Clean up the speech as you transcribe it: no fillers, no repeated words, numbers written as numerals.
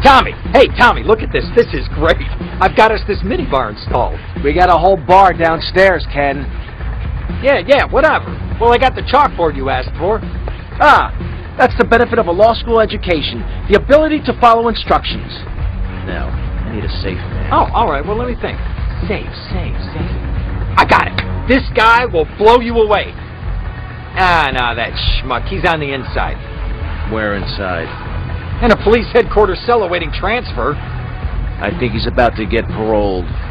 Tommy! Hey, Tommy, look at this. This is great. I've got us this minibar installed. We got a whole bar downstairs, Ken. Yeah, whatever. Well, I got the chalkboard you asked for. Ah, that's the benefit of a law school education. The ability to follow instructions. Now, I need a safe man. Oh, all right. Well, let me think. Safe. I got it. This guy will blow you away. Ah, no, that schmuck. He's on the inside. Where inside? In a police headquarters cell awaiting transfer. I think he's about to get paroled.